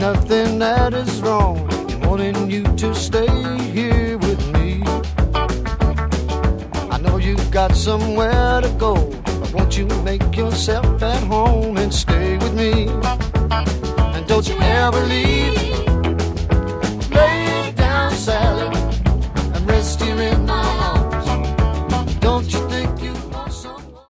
nothing that is wrong in wanting you to stay here with me. I know you've got somewhere to go, but won't you make yourself at home and stay with me? And don't you ever leave